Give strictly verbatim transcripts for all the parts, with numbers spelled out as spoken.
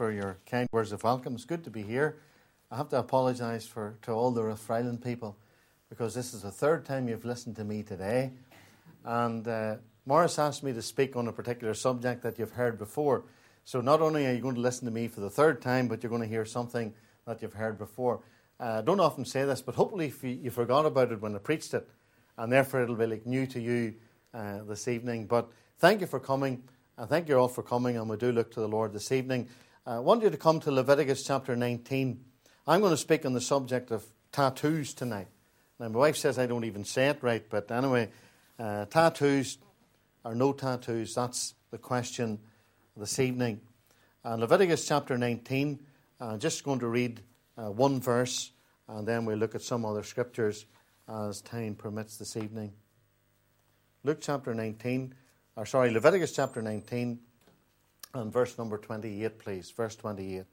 for your kind words of welcome. It's good to be here. I have to apologise for to all the Rathfriland people because this is the third time you've listened to me today. And uh, Morris asked me to speak on a particular subject that you've heard before. So not only are you going to listen to me for the third time, but you're going to hear something that you've heard before. I uh, don't often say this, but hopefully if you, you forgot about it when I preached it, and therefore it'll be like new to you uh, this evening. But thank you for coming. I thank you all for coming, and we do look to the Lord this evening. I want you to come to Leviticus chapter nineteen. I'm going to speak on the subject of tattoos tonight. Now, my wife says I don't even say it right, but anyway, uh, tattoos or no tattoos, that's the question this evening. Uh, Leviticus chapter nineteen, I'm just going to read uh, one verse, and then we'll look at some other scriptures as time permits this evening. Luke chapter nineteen, or sorry, Leviticus chapter nineteen, and verse number twenty-eight, please. Verse twenty-eight.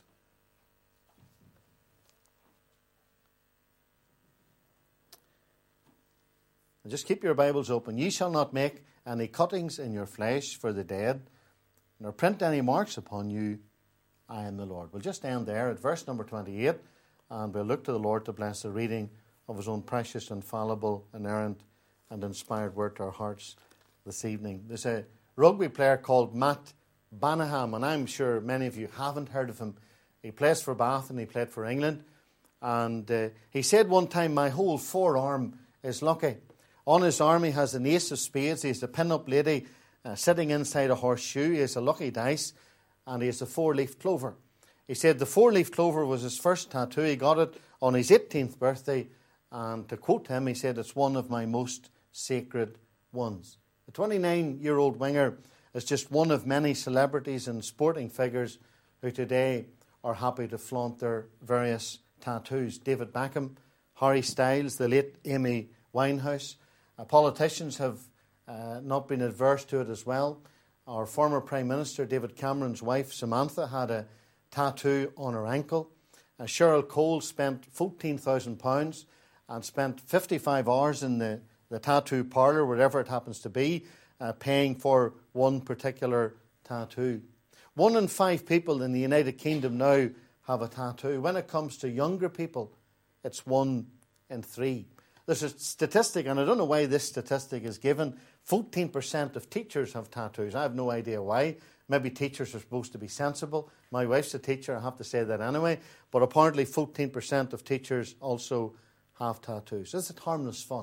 And just keep your Bibles open. Ye shall not make any cuttings in your flesh for the dead, nor print any marks upon you. I am the Lord. We'll just end there at verse number twenty-eight, and we'll look to the Lord to bless the reading of His own precious, infallible, inerrant, and inspired word to our hearts this evening. There's a rugby player called Matt Banaham, and I'm sure many of you haven't heard of him. He plays for Bath and he played for England. And uh, he said one time, my whole forearm is lucky. On his arm he has an ace of spades. He has a pin-up lady uh, sitting inside a horseshoe. He has a lucky dice, and he has a four-leaf clover. He said the four-leaf clover was his first tattoo. He got it on his eighteenth birthday. And to quote him, he said, it's one of my most sacred ones. The twenty-nine-year-old winger is just one of many celebrities and sporting figures who today are happy to flaunt their various tattoos. David Beckham, Harry Styles, the late Amy Winehouse. Uh, politicians have uh, not been adverse to it as well. Our former Prime Minister, David Cameron's wife, Samantha, had a tattoo on her ankle. Uh, Cheryl Cole spent fourteen thousand pounds and spent fifty-five hours in the, the tattoo parlour, wherever it happens to be, uh, paying for one particular tattoo. One in five people in the United Kingdom now have a tattoo. When it comes to younger people, it's one in three. There's a statistic, and I don't know why this statistic is given. fourteen percent of teachers have tattoos. I have no idea why. Maybe teachers are supposed to be sensible. My wife's a teacher, I have to say that anyway. But apparently fourteen percent of teachers also have tattoos. Is it harmless fun?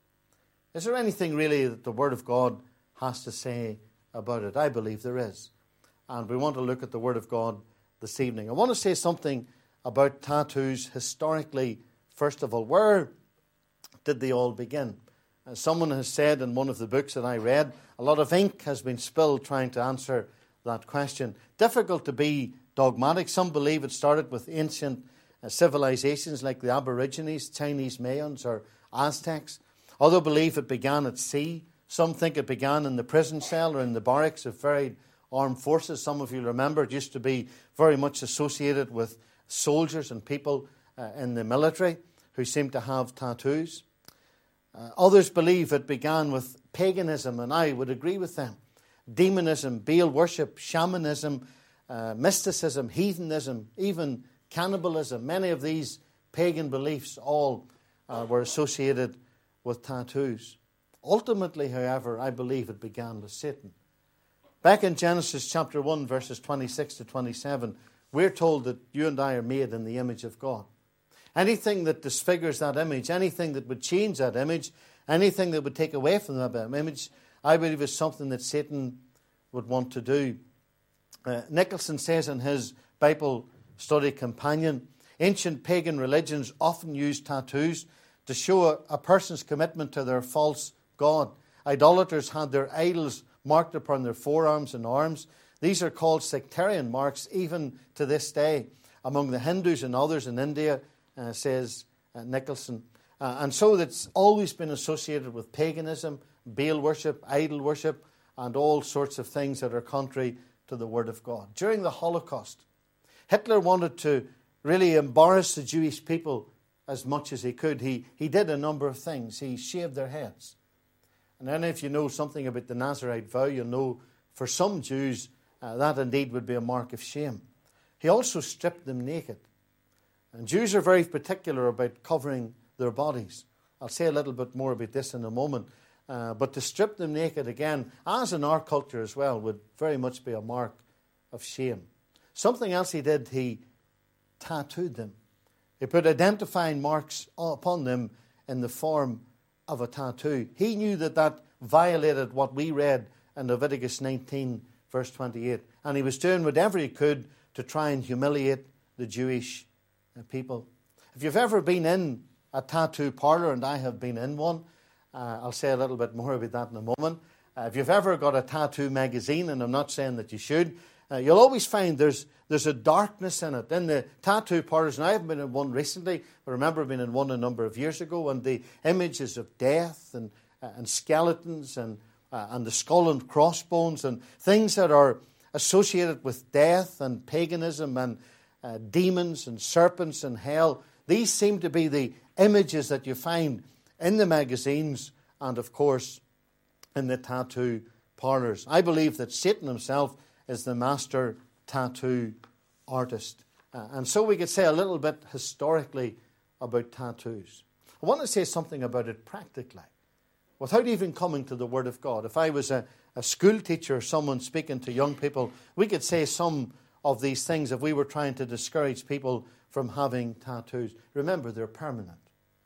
Is there anything really that the Word of God has to say about it? I believe there is. And we want to look at the Word of God this evening. I want to say something about tattoos historically, first of all. Where did they all begin? As someone has said in one of the books that I read, a lot of ink has been spilled trying to answer that question. Difficult to be dogmatic. Some believe it started with ancient uh, civilizations like the Aborigines, Chinese Mayans, or Aztecs. Others believe it began at sea. Some think it began in the prison cell or in the barracks of varied armed forces. Some of you remember it used to be very much associated with soldiers and people uh, in the military who seemed to have tattoos. Uh, others believe it began with paganism, and I would agree with them. Demonism, Baal worship, shamanism, uh, mysticism, heathenism, even cannibalism. Many of these pagan beliefs all uh, were associated with tattoos. Ultimately, however, I believe it began with Satan. Back in Genesis chapter one, verses twenty-six to twenty-seven, we're told that you and I are made in the image of God. Anything that disfigures that image, anything that would change that image, anything that would take away from that image, I believe is something that Satan would want to do. Uh, Nicholson says in his Bible study companion, ancient pagan religions often used tattoos to show a, a person's commitment to their false god. Idolaters had their idols marked upon their forearms and arms. These are called sectarian marks even to this day among the Hindus and others in India, uh, says uh, Nicholson. Uh, and so it's always been associated with paganism, Baal worship, idol worship, and all sorts of things that are contrary to the Word of God. During the Holocaust, Hitler wanted to really embarrass the Jewish people as much as he could. He, he did a number of things. He shaved their heads. And then if you know something about the Nazarite vow, you'll know for some Jews uh, that indeed would be a mark of shame. he also stripped them naked. And Jews are very particular about covering their bodies. I'll say a little bit more about this in a moment. Uh, but to strip them naked again, as in our culture as well, would very much be a mark of shame. Something else he did, he tattooed them. He put identifying marks upon them in the form of a tattoo. He knew that that violated what we read in Leviticus nineteen, verse twenty-eight. And he was doing whatever he could to try and humiliate the Jewish people. If you've ever been in a tattoo parlour, and I have been in one, uh, I'll say a little bit more about that in a moment. Uh, if you've ever got a tattoo magazine, and I'm not saying that you should, uh, you'll always find there's there's a darkness in it. In the tattoo parlours, and I haven't been in one recently, I remember being in one a number of years ago, and the images of death and, uh, and skeletons and, uh, and the skull and crossbones and things that are associated with death and paganism and uh, demons and serpents and hell. These seem to be the images that you find in the magazines and, of course, in the tattoo parlours. I believe that Satan himself is the master tattoo artist. Uh, and so we could say a little bit historically about tattoos. I want to say something about it practically, without even coming to the Word of God. If I was a, a school teacher or someone speaking to young people, we could say some of these things if we were trying to discourage people from having tattoos. Remember, they're permanent,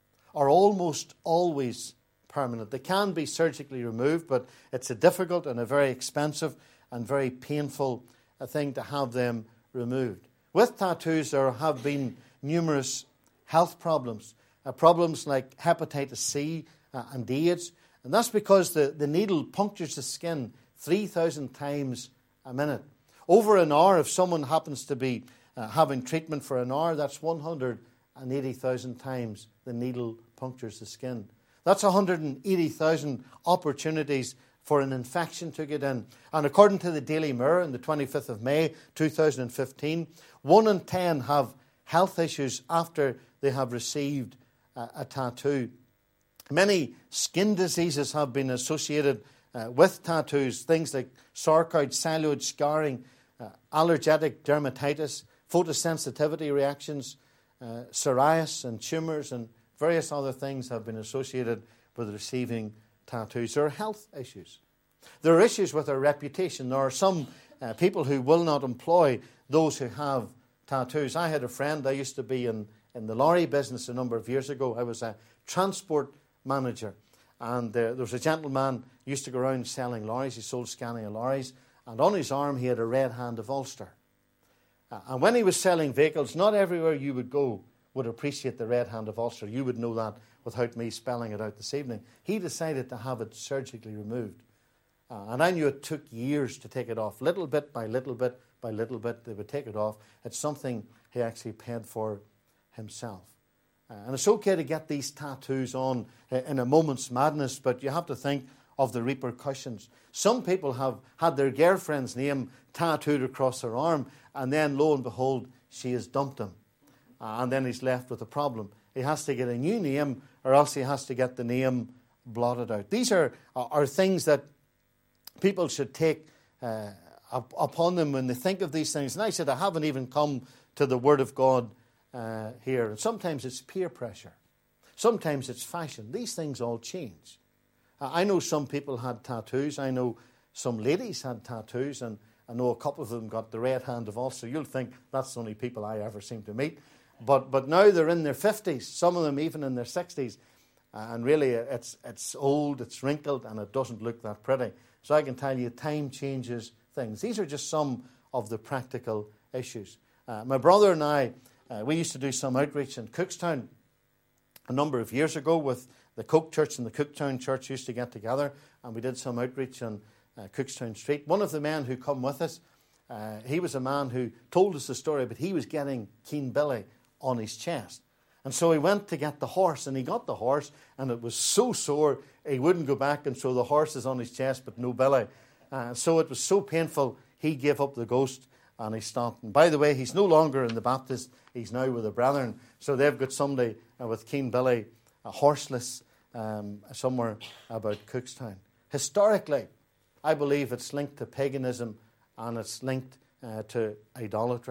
or almost always permanent. They can be surgically removed, but it's a difficult and a very expensive and very painful a thing to have them removed. With tattoos, there have been numerous health problems, uh, problems like hepatitis C uh, and AIDS, and that's because the, the needle punctures the skin three thousand times a minute. Over an hour, if someone happens to be uh, having treatment for an hour, that's one hundred eighty thousand times the needle punctures the skin. That's one hundred eighty thousand opportunities for an infection to get in. And according to the Daily Mirror on the twenty-fifth of May two thousand fifteen, one in ten have health issues after they have received a, a tattoo. Many skin diseases have been associated uh, with tattoos, things like sarcoid, psylloid scarring, uh, allergic dermatitis, photosensitivity reactions, uh, psoriasis and tumours, and various other things have been associated with receiving tattoos. There are health issues. There are issues with our reputation. There are some uh, people who will not employ those who have tattoos. I had a friend, I used to be in, in the lorry business a number of years ago. I was a transport manager. And uh, there was a gentleman who used to go around selling lorries. He sold Scania lorries. And on his arm he had a red hand of Ulster. Uh, and when he was selling vehicles, not everywhere you would go would appreciate the red hand of Ulster. You would know that without me spelling it out this evening. He decided to have it surgically removed. Uh, and I knew it took years to take it off. Little bit by little bit by little bit, they would take it off. It's something he actually paid for himself. Uh, and it's okay to get these tattoos on uh, in a moment's madness, but you have to think of the repercussions. Some people have had their girlfriend's name tattooed across her arm, and then lo and behold, she has dumped him. Uh, and then he's left with a problem. He has to get a new name, or else he has to get the name blotted out. These are, are things that people should take uh, up, upon them when they think of these things. And I said, I haven't even come to the Word of God uh, here. And sometimes it's peer pressure. Sometimes it's fashion. These things all change. Uh, I know some people had tattoos. I know some ladies had tattoos, and I know a couple of them got the red hand of Ulster. You'll think that's the only people I ever seem to meet. But but now they're in their fifties, some of them even in their sixties. Uh, and really, it's it's old, it's wrinkled, and it doesn't look that pretty. So I can tell you, time changes things. These are just some of the practical issues. Uh, my brother and I, uh, we used to do some outreach in Cookstown a number of years ago with the Coke Church and the Cookstown Church used to get together, and we did some outreach on uh, Cookstown Street. One of the men who come with us, uh, he was a man who told us the story, but he was getting Keen Billy on his chest. And so he went to get the horse, and he got the horse, and it was so sore he wouldn't go back, and so the horse is on his chest but no belly. Uh, so it was so painful, he gave up the ghost and he stopped. And by the way, he's no longer in the Baptist, he's now with the Brethren. So they've got somebody uh, with Keen Billy, a horseless, um, somewhere about Cookstown. Historically, I believe it's linked to paganism and it's linked uh, to idolatry.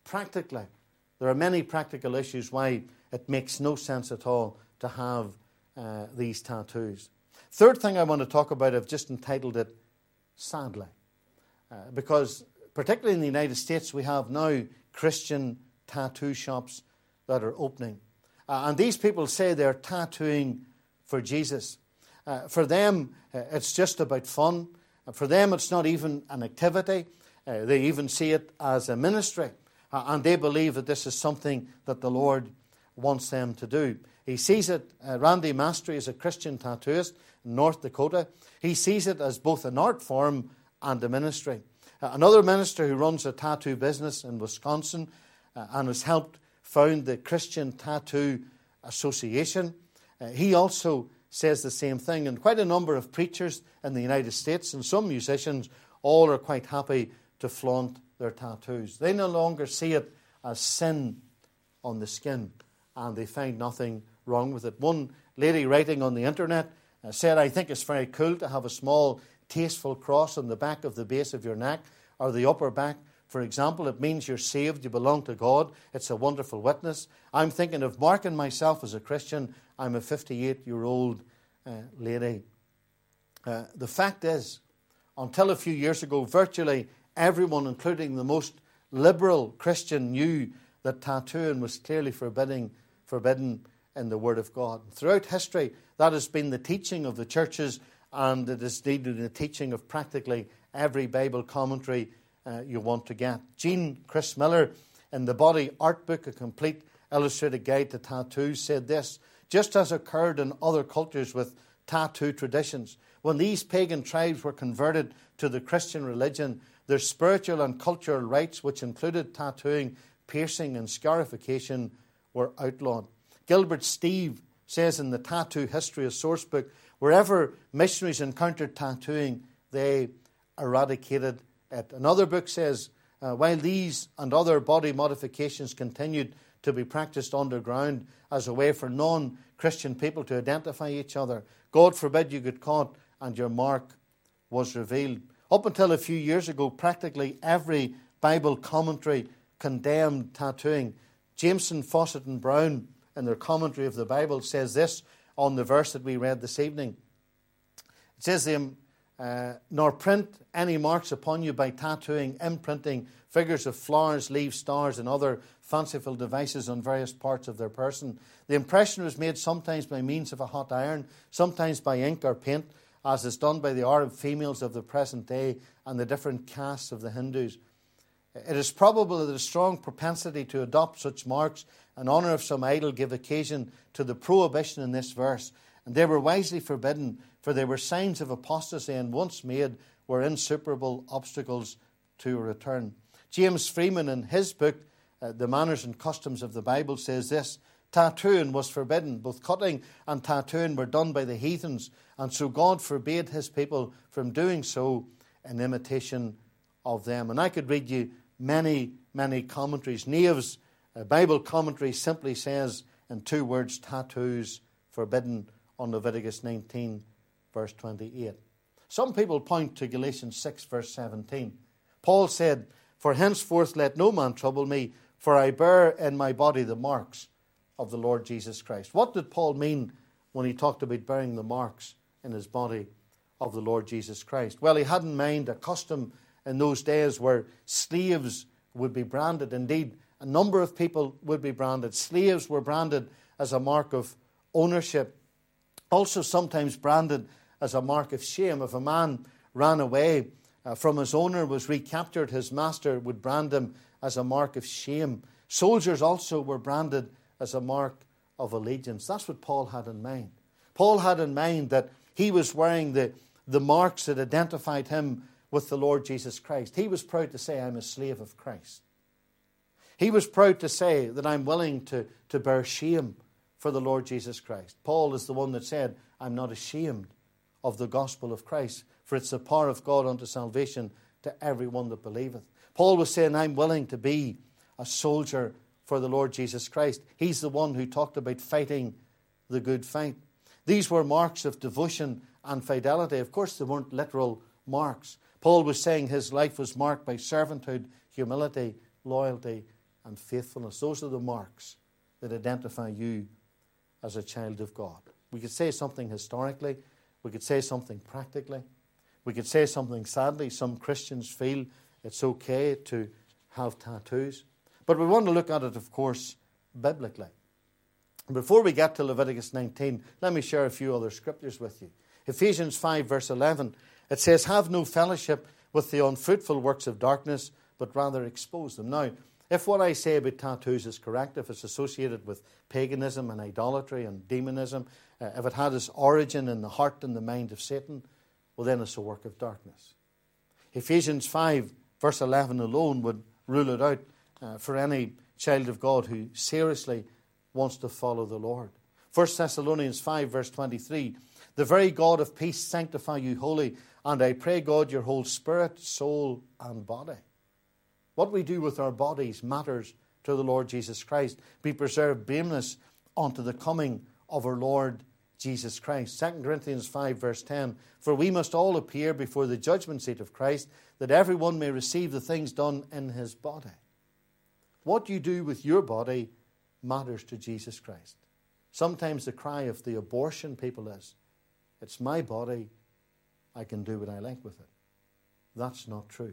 practically, there are many practical issues why it makes no sense at all to have uh, these tattoos. Third thing I want to talk about, I've just entitled it, sadly. Uh, because particularly in the United States, we have now Christian tattoo shops that are opening. Uh, and these people say they're tattooing for Jesus. Uh, for them, uh, it's just about fun. Uh, for them, it's not even an activity. Uh, they even see it as a ministry. Uh, and they believe that this is something that the Lord wants them to do. He sees it, uh, Randy Mastery is a Christian tattooist in North Dakota. He sees it as both an art form and a ministry. Uh, another minister who runs a tattoo business in Wisconsin uh, and has helped found the Christian Tattoo Association. Uh, he also says the same thing. And quite a number of preachers in the United States and some musicians all are quite happy to flaunt their tattoos. They no longer see it as sin on the skin, and they find nothing wrong with it. One lady writing on the internet uh, said, I think it's very cool to have a small tasteful cross on the back of the base of your neck or the upper back. For example, it means you're saved, you belong to God. It's a wonderful witness. I'm thinking of marking myself as a Christian. I'm a fifty-eight-year-old uh, lady. Uh, the fact is, until a few years ago, virtually everyone, including the most liberal Christian, knew that tattooing was clearly forbidding, forbidden in the Word of God. Throughout history, that has been the teaching of the churches, and it is indeed the teaching of practically every Bible commentary Uh, you want to get. Jean Chris Miller, in the Body Art Book, A Complete Illustrated Guide to Tattoos, said this: just as occurred in other cultures with tattoo traditions, when these pagan tribes were converted to the Christian religion, their spiritual and cultural rites, which included tattooing, piercing, and scarification, were outlawed. Gilbert Steve says in the Tattoo History of Sourcebook, wherever missionaries encountered tattooing, they eradicated it. Another book says, uh, while these and other body modifications continued to be practiced underground as a way for non-Christian people to identify each other, God forbid you get caught and your mark was revealed. Up until a few years ago, practically every Bible commentary condemned tattooing. Jameson, Fawcett and Brown, in their commentary of the Bible, says this on the verse that we read this evening. It says, the Uh, nor print any marks upon you by tattooing, imprinting figures of flowers, leaves, stars, and other fanciful devices on various parts of their person. The impression was made sometimes by means of a hot iron, sometimes by ink or paint, as is done by the Arab females of the present day and the different castes of the Hindus. It is probable that a strong propensity to adopt such marks in honour of some idol gave occasion to the prohibition in this verse, and they were wisely forbidden, for they were signs of apostasy, and once made were insuperable obstacles to a return. James Freeman, in his book, uh, The Manners and Customs of the Bible, says this: tattooing was forbidden. Both cutting and tattooing were done by the heathens, and so God forbade his people from doing so in imitation of them. And I could read you many, many commentaries. Nave's uh, Bible commentary simply says in two words, tattoos forbidden, on Leviticus nineteen, verse twenty-eight. Some people point to Galatians six, verse seventeen. Paul said, for henceforth let no man trouble me, for I bear in my body the marks of the Lord Jesus Christ. What did Paul mean when he talked about bearing the marks in his body of the Lord Jesus Christ? Well, he had in mind a custom in those days where slaves would be branded. Indeed, a number of people would be branded. Slaves were branded as a mark of ownership, also sometimes branded as a mark of shame. If a man ran away uh, from his owner, was recaptured, his master would brand him as a mark of shame. Soldiers also were branded as a mark of allegiance. That's what Paul had in mind. Paul had in mind that he was wearing the, the marks that identified him with the Lord Jesus Christ. He was proud to say, I'm a slave of Christ. He was proud to say that I'm willing to, to bear shame for the Lord Jesus Christ. Paul is the one that said, I'm not ashamed of the gospel of Christ, for it's the power of God unto salvation to everyone that believeth. Paul was saying, I'm willing to be a soldier for the Lord Jesus Christ. He's the one who talked about fighting the good fight. These were marks of devotion and fidelity. Of course, they weren't literal marks. Paul was saying his life was marked by servanthood, humility, loyalty, and faithfulness. Those are the marks that identify you as a child of God. We could say something historically. We could say something practically. We could say something sadly. Some Christians feel it's okay to have tattoos. But we want to look at it, of course, biblically. Before we get to Leviticus nineteen, let me share a few other scriptures with you. Ephesians five, verse eleven, it says, have no fellowship with the unfruitful works of darkness, but rather expose them. Now, if what I say about tattoos is correct, if it's associated with paganism and idolatry and demonism, uh, if it had its origin in the heart and the mind of Satan, well, then it's a work of darkness. Ephesians five, verse eleven alone would rule it out uh, for any child of God who seriously wants to follow the Lord. First Thessalonians five, verse twenty-three, the very God of peace sanctify you wholly, and I pray God your whole spirit, soul, and body. What we do with our bodies matters to the Lord Jesus Christ. Be preserved blameless unto the coming of our Lord Jesus Christ. Second Corinthians five, verse ten, for we must all appear before the judgment seat of Christ, that everyone may receive the things done in his body. What you do with your body matters to Jesus Christ. Sometimes the cry of the abortion people is, it's my body, I can do what I like with it. That's not true.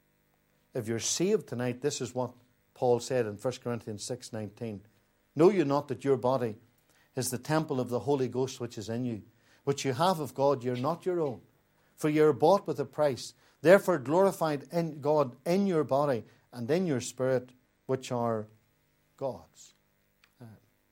If you're saved tonight, this is what Paul said in First Corinthians six nineteen. Know you not that your body is the temple of the Holy Ghost which is in you, which you have of God, you're not your own. For you are bought with a price. Therefore glorified in God in your body and in your spirit, which are God's. Uh,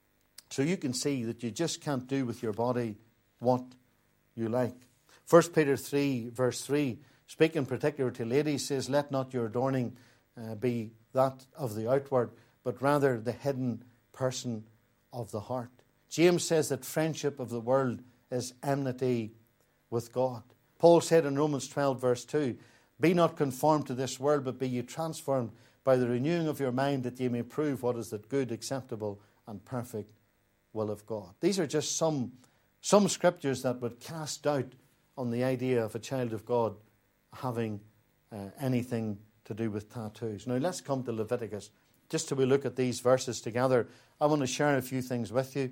so you can see that you just can't do with your body what you like. First Peter three, verse three, speaking particularly to ladies, says, let not your adorning uh, be that of the outward, but rather the hidden person of the heart. James says that friendship of the world is enmity with God. Paul said in Romans twelve, verse two, be not conformed to this world, but be ye transformed by the renewing of your mind, that ye may prove what is that good, acceptable, and perfect will of God. These are just some, some scriptures that would cast doubt on the idea of a child of God having uh, anything to do with tattoos. Now let's come to Leviticus. Just till we look at these verses together, I want to share a few things with you.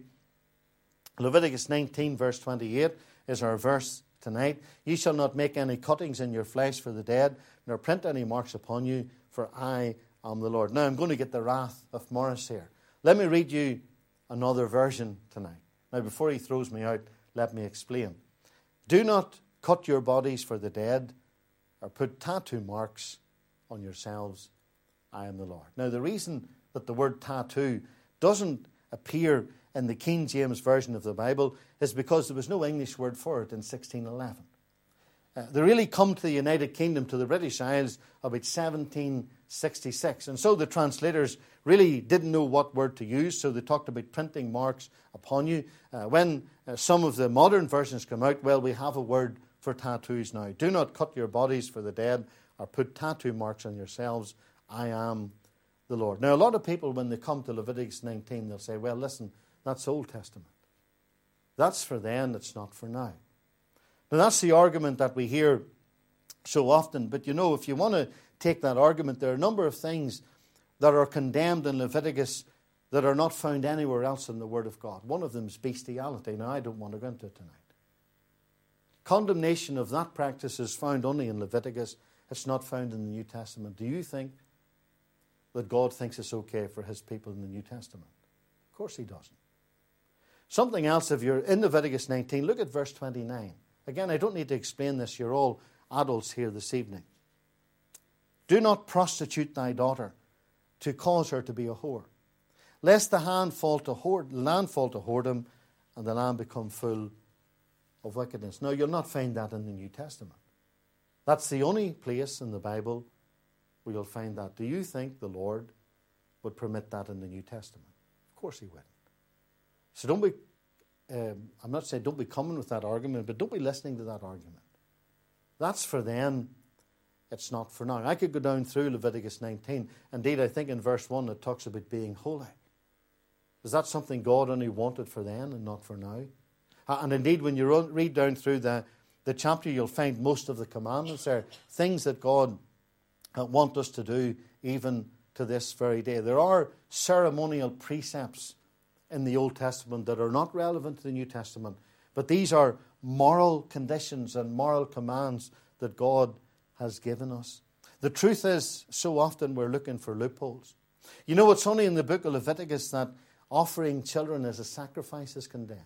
Leviticus nineteen, verse twenty-eight is our verse tonight. Ye shall not make any cuttings in your flesh for the dead, nor print any marks upon you, for I am the Lord. Now I'm going to get the wrath of Morris here. Let me read you another version tonight. Now before he throws me out, let me explain. Do not cut your bodies for the dead, or put tattoo marks on yourselves. I am the Lord. Now the reason that the word tattoo doesn't appear in the King James Version of the Bible is because there was no English word for it in sixteen eleven. Uh, they really come to the United Kingdom, to the British Isles, about seventeen sixty-six. And so the translators really didn't know what word to use, so they talked about printing marks upon you. Uh, when uh, some of the modern versions come out, well, we have a word for tattoos now. Do not cut your bodies for the dead, or put tattoo marks on yourselves. I am the Lord. Now, a lot of people, when they come to Leviticus nineteen, they'll say, well, listen, that's Old Testament. That's for then, it's not for now. Now, that's the argument that we hear so often. But, you know, if you want to take that argument, there are a number of things that are condemned in Leviticus that are not found anywhere else in the Word of God. One of them is bestiality. Now, I don't want to go into it tonight. Condemnation of that practice is found only in Leviticus. It's not found in the New Testament. Do you think that God thinks it's okay for his people in the New Testament? Of course he doesn't. Something else, if you're in Leviticus nineteen, look at verse twenty-nine. Again, I don't need to explain this. You're all adults here this evening. Do not prostitute thy daughter to cause her to be a whore, lest the hand fall to whore, land fall to whoredom, and the land become full of wickedness. Now, you'll not find that in the New Testament. That's the only place in the Bible where you'll find that. Do you think the Lord would permit that in the New Testament? Of course he wouldn't. So don't be, um, I'm not saying don't be coming with that argument, but don't be listening to that argument. That's for then, it's not for now. I could go down through Leviticus nineteen. Indeed, I think in verse one it talks about being holy. Is that something God only wanted for then and not for now? And indeed, when you read down through the, the chapter, you'll find most of the commandments there, things that God wants us to do even to this very day. There are ceremonial precepts in the Old Testament that are not relevant to the New Testament, but these are moral conditions and moral commands that God has given us. The truth is, so often we're looking for loopholes. You know, it's only in the book of Leviticus that offering children as a sacrifice is condemned.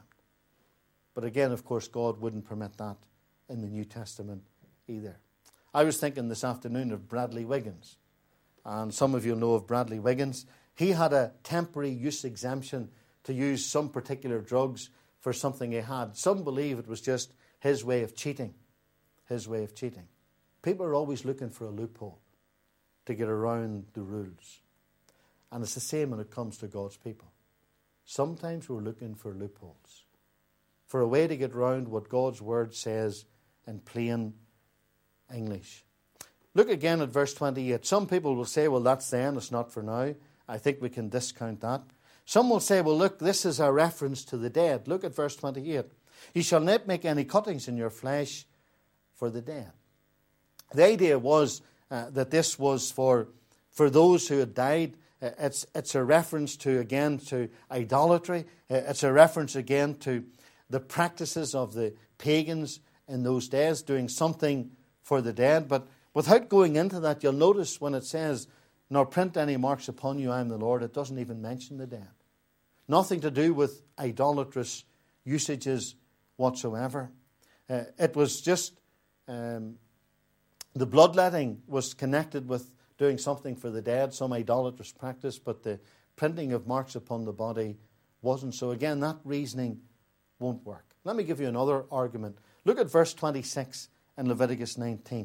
But again, of course, God wouldn't permit that in the New Testament either. I was thinking this afternoon of Bradley Wiggins. And some of you know of Bradley Wiggins. He had a temporary use exemption to use some particular drugs for something he had. Some believe it was just his way of cheating. His way of cheating. People are always looking for a loophole to get around the rules. And it's the same when it comes to God's people. Sometimes we're looking for loopholes, for a way to get around what God's word says in plain English. Look again at verse twenty-eight. Some people will say, well, that's then, it's not for now. I think we can discount that. Some will say, well, look, this is a reference to the dead. Look at verse twenty-eight. You shall not make any cuttings in your flesh for the dead. The idea was uh, that this was for, for those who had died. Uh, it's, it's a reference to, again, to idolatry. Uh, it's a reference, again, to the practices of the pagans in those days, doing something for the dead. But without going into that, you'll notice when it says, nor print any marks upon you, I am the Lord, it doesn't even mention the dead. Nothing to do with idolatrous usages whatsoever. Uh, it was just, um, the bloodletting was connected with doing something for the dead, some idolatrous practice, but the printing of marks upon the body wasn't. So again, that reasoning won't work. Let me give you another argument. Look at verse twenty-six in Leviticus nineteen.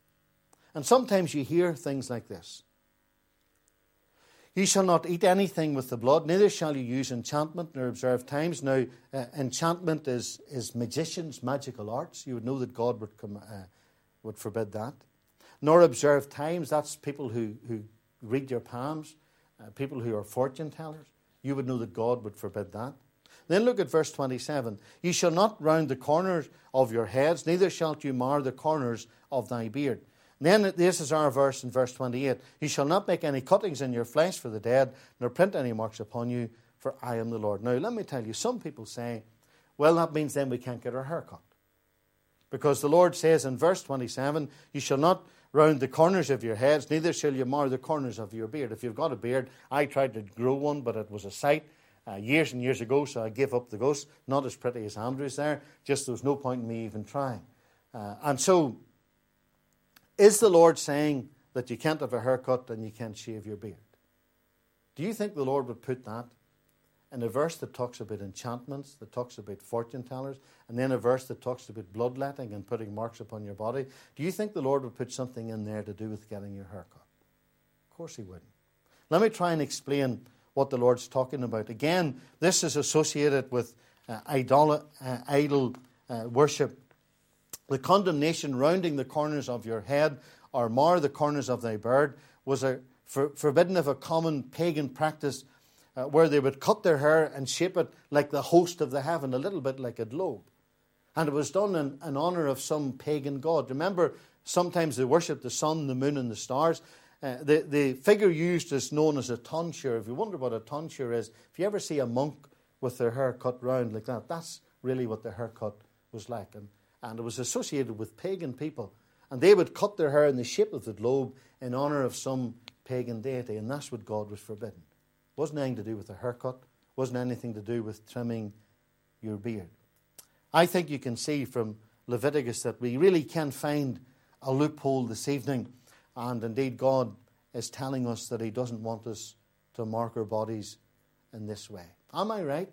And sometimes you hear things like this. You shall not eat anything with the blood, neither shall you use enchantment nor observe times. Now, uh, enchantment is, is magicians, magical arts. You would know that God would, come, uh, would forbid that. Nor observe times, that's people who, who read your palms, uh, people who are fortune tellers. You would know that God would forbid that. Then look at verse twenty-seven. You shall not round the corners of your heads, neither shalt you mar the corners of thy beard. And then this is our verse in verse twenty-eight. You shall not make any cuttings in your flesh for the dead, nor print any marks upon you, for I am the Lord. Now, let me tell you, some people say, well, that means then we can't get our hair cut. Because the Lord says in verse twenty-seven, you shall not round the corners of your heads, neither shall you mar the corners of your beard. If you've got a beard, I tried to grow one, but it was a sight uh, years and years ago, so I gave up the ghost. Not as pretty as Andrew's there, just there was no point in me even trying. Uh, and so, is the Lord saying that you can't have a haircut and you can't shave your beard? Do you think the Lord would put that in a verse that talks about enchantments, that talks about fortune tellers, and then a verse that talks about bloodletting and putting marks upon your body? Do you think the Lord would put something in there to do with getting your haircut? Of course he wouldn't. Let me try and explain what the Lord's talking about. Again, this is associated with uh, idol, uh, idol uh, worship. The condemnation rounding the corners of your head or mar the corners of thy beard was a for, forbidden of a common pagan practice uh, where they would cut their hair and shape it like the host of the heaven, a little bit like a globe. And it was done in, in honor of some pagan god. Remember, sometimes they worshipped the sun, the moon, and the stars. Uh, the, the figure used is known as a tonsure. If you wonder what a tonsure is, if you ever see a monk with their hair cut round like that, that's really what their haircut was like. And And it was associated with pagan people. And they would cut their hair in the shape of the globe in honor of some pagan deity. And that's what God was forbidden. It wasn't anything to do with a haircut. It wasn't anything to do with trimming your beard. I think you can see from Leviticus that we really can find a loophole this evening. And indeed, God is telling us that he doesn't want us to mark our bodies in this way. Am I right?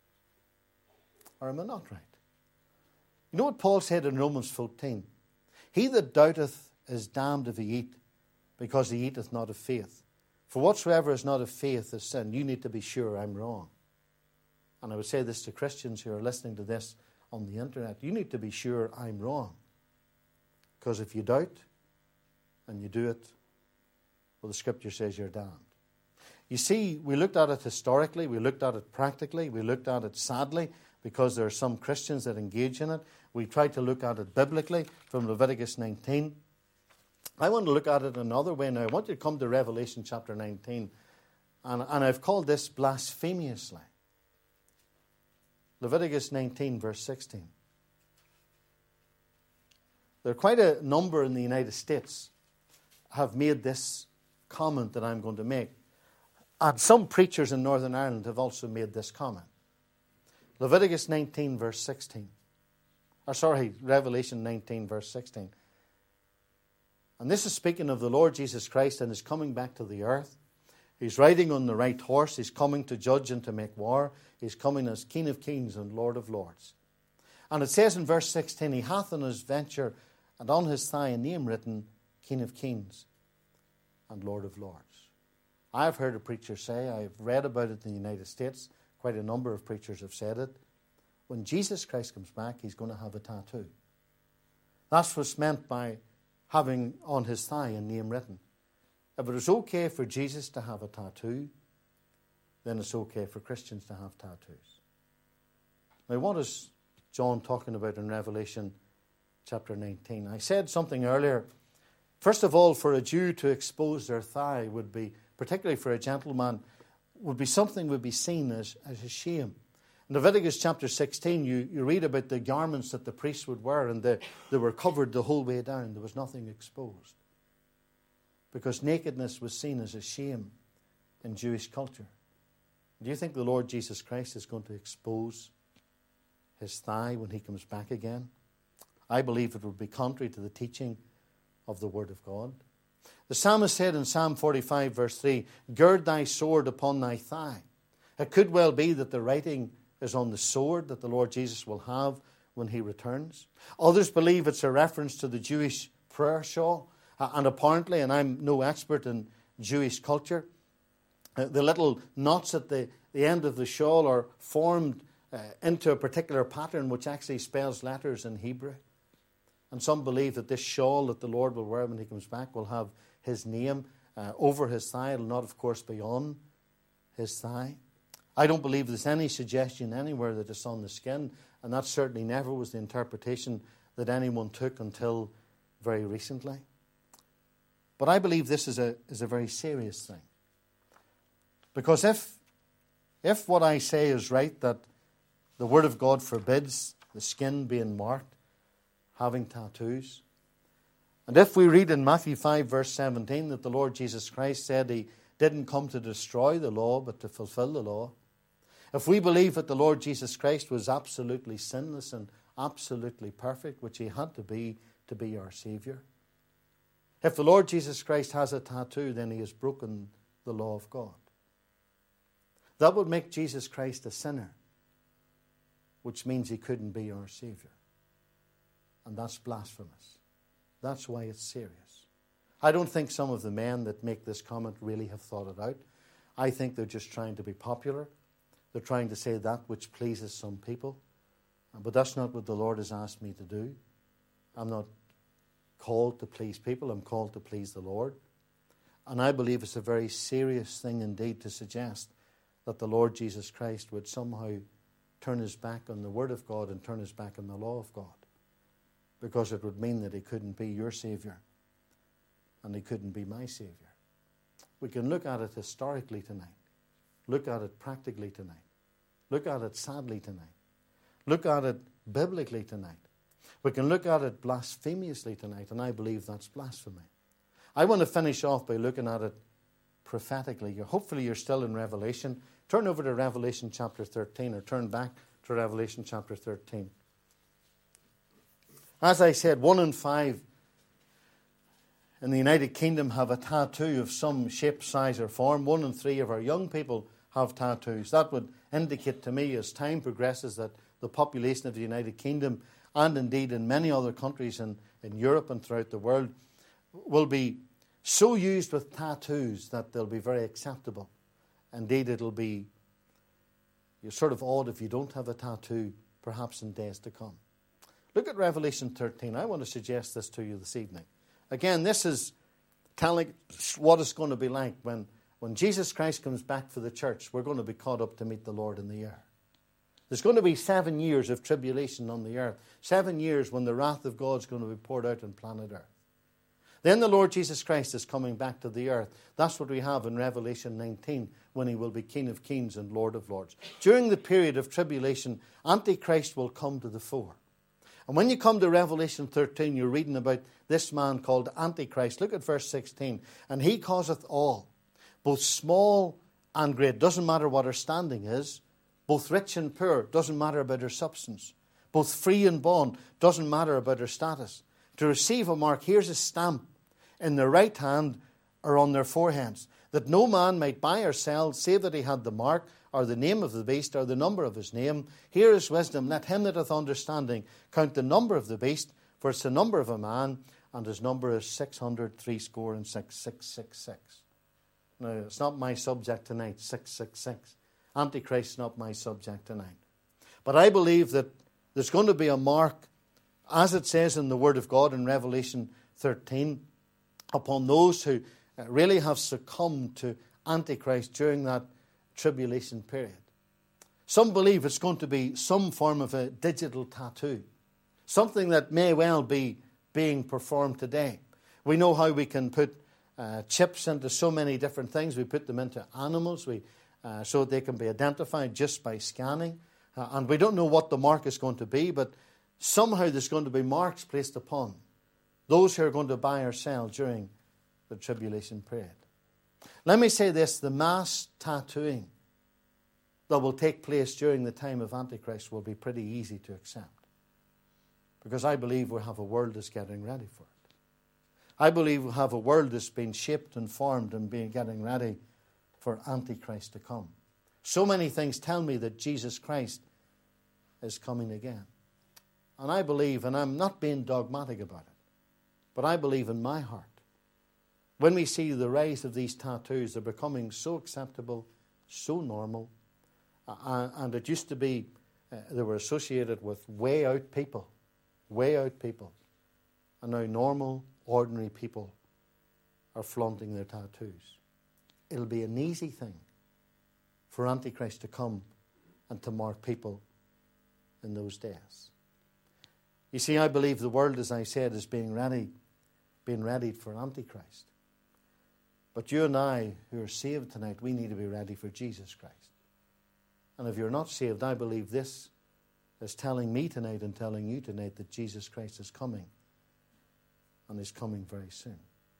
Or am I not right? You know what Paul said in Romans fourteen? He that doubteth is damned if he eat, because he eateth not of faith. For whatsoever is not of faith is sin. You need to be sure I'm wrong. And I would say this to Christians who are listening to this on the internet. You need to be sure I'm wrong. Because if you doubt and you do it, well, the scripture says you're damned. You see, we looked at it historically, we looked at it practically, we looked at it sadly, because there are some Christians that engage in it. We tried to look at it biblically from Leviticus nineteen. I want to look at it another way now. I want you to come to Revelation chapter nineteen. And, and I've called this blasphemously. Leviticus nineteen, verse sixteen. There are quite a number in the United States have made this comment that I'm going to make. And some preachers in Northern Ireland have also made this comment. Leviticus nineteen, verse sixteen. Or sorry, Revelation nineteen, verse sixteen. And this is speaking of the Lord Jesus Christ and his coming back to the earth. He's riding on the right horse. He's coming to judge and to make war. He's coming as King of kings and Lord of lords. And it says in verse sixteen, he hath on his venture and on his thigh a name written, King of kings and Lord of lords. I've heard a preacher say, I've read about it in the United States, quite a number of preachers have said it, when Jesus Christ comes back, he's going to have a tattoo. That's what's meant by having on his thigh a name written. If it is okay for Jesus to have a tattoo, then it's okay for Christians to have tattoos. Now, what is John talking about in Revelation chapter nineteen? I said something earlier. First of all, for a Jew to expose their thigh would be, particularly for a gentleman, would be something would be seen as, as a shame. In Leviticus chapter sixteen, you, you read about the garments that the priests would wear, and they, they were covered the whole way down. There was nothing exposed. Because nakedness was seen as a shame in Jewish culture. Do you think the Lord Jesus Christ is going to expose his thigh when he comes back again? I believe it would be contrary to the teaching of the Word of God. The psalmist said in Psalm forty-five, verse three, gird thy sword upon thy thigh. It could well be that the writing is on the sword that the Lord Jesus will have when he returns. Others believe it's a reference to the Jewish prayer shawl. And apparently, and I'm no expert in Jewish culture, the little knots at the, the end of the shawl are formed uh, into a particular pattern which actually spells letters in Hebrew. And some believe that this shawl that the Lord will wear when he comes back will have his name uh, over his thigh. It will not, of course, be on his thigh. I don't believe there's any suggestion anywhere that it's on the skin, and that certainly never was the interpretation that anyone took until very recently. But I believe this is a, is a very serious thing. Because if, if what I say is right, that the Word of God forbids the skin being marked, having tattoos, and if we read in Matthew five, verse seventeen, that the Lord Jesus Christ said he didn't come to destroy the law, but to fulfill the law, if we believe that the Lord Jesus Christ was absolutely sinless and absolutely perfect, which he had to be to be our Savior, if the Lord Jesus Christ has a tattoo, then he has broken the law of God. That would make Jesus Christ a sinner, which means he couldn't be our Savior. And that's blasphemous. That's why it's serious. I don't think some of the men that make this comment really have thought it out. I think they're just trying to be popular. They're trying to say that which pleases some people. But that's not what the Lord has asked me to do. I'm not called to please people. I'm called to please the Lord. And I believe it's a very serious thing indeed to suggest that the Lord Jesus Christ would somehow turn his back on the Word of God and turn his back on the law of God. Because it would mean that he couldn't be your Savior and he couldn't be my Savior. We can look at it historically tonight. Look at it practically tonight. Look at it sadly tonight. Look at it biblically tonight. We can look at it blasphemously tonight, and I believe that's blasphemy. I want to finish off by looking at it prophetically. Hopefully you're still in Revelation. Turn over to Revelation chapter thirteen, or turn back to Revelation chapter thirteen. As I said, one in five in the United Kingdom have a tattoo of some shape, size or form. One in three of our young people have tattoos. That would indicate to me, as time progresses, that the population of the United Kingdom, and indeed in many other countries in, in Europe and throughout the world, will be so used with tattoos that they'll be very acceptable. Indeed, it'll be, you're sort of odd if you don't have a tattoo, perhaps in days to come. Look at Revelation thirteen. I want to suggest this to you this evening. Again, this is telling what it's going to be like when, when Jesus Christ comes back for the church. We're going to be caught up to meet the Lord in the air. There's going to be seven years of tribulation on the earth. Seven years when the wrath of God's going to be poured out on planet Earth. Then the Lord Jesus Christ is coming back to the earth. That's what we have in Revelation nineteen, when he will be King of Kings and Lord of Lords. During the period of tribulation, Antichrist will come to the fore. And when you come to Revelation thirteen, you're reading about this man called Antichrist. Look at verse sixteen. And he causeth all, both small and great. Doesn't matter what our standing is. Both rich and poor. Doesn't matter about our substance. Both free and bond. Doesn't matter about our status. To receive a mark, here's a stamp in their right hand or on their foreheads, that no man might buy or sell, save that he had the mark, or the name of the beast, or the number of his name. Here is wisdom. Let him that hath understanding count the number of the beast, for it's the number of a man, and his number is six hundred three score and six, six, six, six. Now, it's not my subject tonight, six, six, six. Antichrist is not my subject tonight. But I believe that there's going to be a mark, as it says in the Word of God in Revelation thirteen, upon those who really have succumbed to Antichrist during that tribulation period. Some believe it's going to be some form of a digital tattoo, something that may well be being performed today. We know how we can put uh, chips into so many different things. We put them into animals we, uh, so that they can be identified just by scanning. Uh, and we don't know what the mark is going to be, but somehow there's going to be marks placed upon those who are going to buy or sell during the tribulation period. Let me say this, the mass tattooing that will take place during the time of Antichrist will be pretty easy to accept. Because I believe we have a world that's getting ready for it. I believe we have a world that's been shaped and formed and being getting ready for Antichrist to come. So many things tell me that Jesus Christ is coming again. And I believe, and I'm not being dogmatic about it, but I believe in my heart, when we see the rise of these tattoos, they're becoming so acceptable, so normal, uh, and it used to be, uh, they were associated with way out people, way out people. And now normal, ordinary people are flaunting their tattoos. It'll be an easy thing for Antichrist to come and to mark people in those days. You see, I believe the world, as I said, is being ready, being readied for Antichrist. But you and I, who are saved tonight, we need to be ready for Jesus Christ. And if you're not saved, I believe this is telling me tonight and telling you tonight that Jesus Christ is coming, and is coming very soon.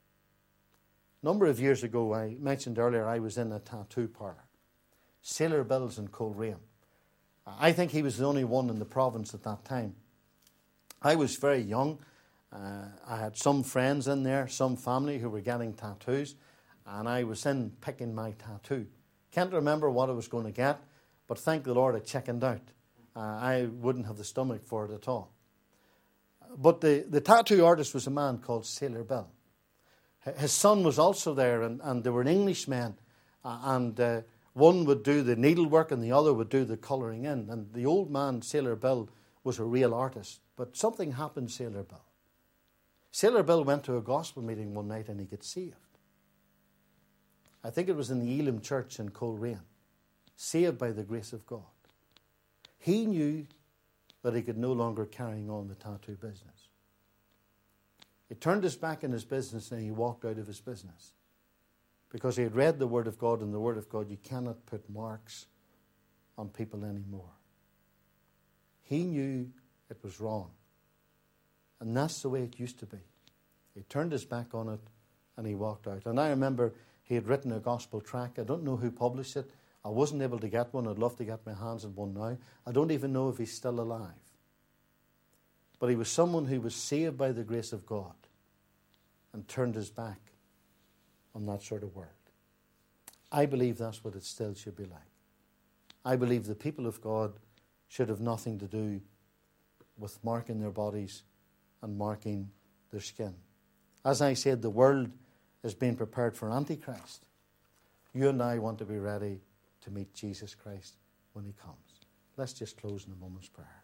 A number of years ago, I mentioned earlier, I was in a tattoo parlour. Sailor Bill's in Coleraine. I think he was the only one in the province at that time. I was very young. Uh, I had some friends in there, some family who were getting tattoos, and I was in picking my tattoo. Can't remember what I was going to get, but thank the Lord I chickened out. Uh, I wouldn't have the stomach for it at all. But the, the tattoo artist was a man called Sailor Bill. His son was also there, and, and they were an Englishman, uh, and uh, one would do the needlework and the other would do the colouring in. And the old man, Sailor Bill, was a real artist. But something happened to Sailor Bill. Sailor Bill went to a gospel meeting one night and he got saved. I think it was in the Elim Church in Coleraine. Saved by the grace of God. He knew that he could no longer carry on the tattoo business. He turned his back on his business and he walked out of his business. Because he had read the Word of God, and the Word of God, you cannot put marks on people anymore. He knew it was wrong. And that's the way it used to be. He turned his back on it and he walked out. And I remember he had written a gospel tract. I don't know who published it. I wasn't able to get one. I'd love to get my hands on one now. I don't even know if he's still alive. But he was someone who was saved by the grace of God and turned his back on that sort of word. I believe that's what it still should be like. I believe the people of God should have nothing to do with marking their bodies and marking their skin. As I said, the world is being prepared for Antichrist. You and I want to be ready to meet Jesus Christ when he comes. Let's just close in a moment's prayer.